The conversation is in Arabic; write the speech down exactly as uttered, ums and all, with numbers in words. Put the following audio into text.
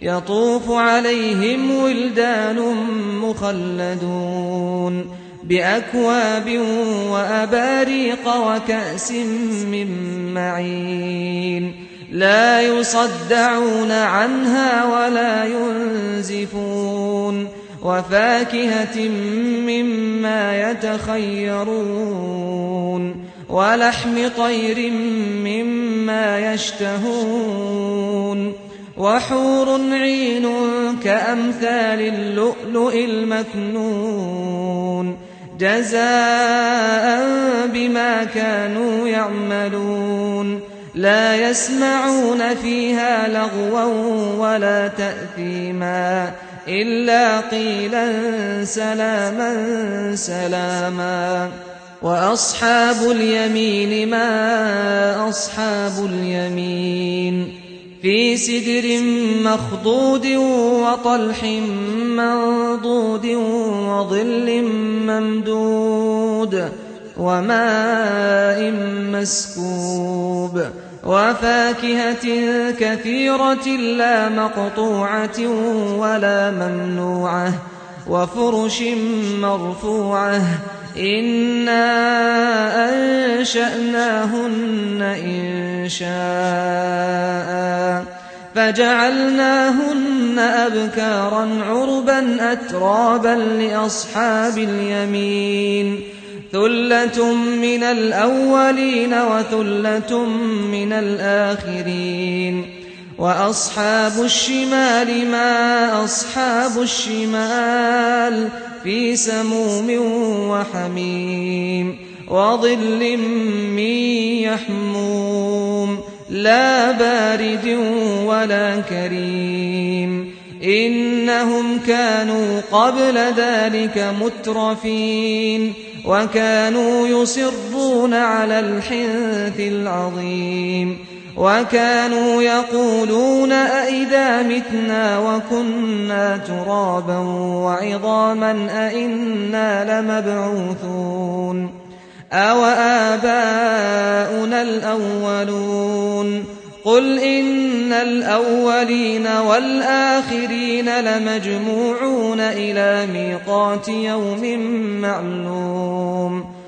يطوف عليهم ولدان مخلدون بأكواب وأباريق وكأس من معين لا يصدعون عنها ولا ينزفون وفاكهة مما يتخيرون ولحم طير مما يشتهون وحور عين كأمثال اللؤلؤ المكنون جزاء بما كانوا يعملون لا يسمعون فيها لغوا ولا تأثيما إلا قيلا سلاما سلاما وأصحاب اليمين ما أصحاب اليمين في سدر مخضود وطلح منضود وظل ممدود وماء مسكوب وفاكهة كثيرة لا مقطوعة ولا ممنوعة وفرش مرفوعة إنا أنشأناهن إن شاء فجعلناهن أبكارا عربا أترابا لأصحاب اليمين ثلة من الأولين وثلة من الآخرين وأصحاب الشمال ما أصحاب الشمال في سموم وحميم وظل من يحموم لا بارد ولا كريم إنهم كانوا قبل ذلك مترفين وكانوا يصرون على الحنث العظيم وكانوا يقولون أئذا متنا وكنا ترابا وعظاما أئنا لمبعوثون أو آباؤنا الأولون قل إن الأولين والآخرين لمجموعون إلى ميقات يوم معلوم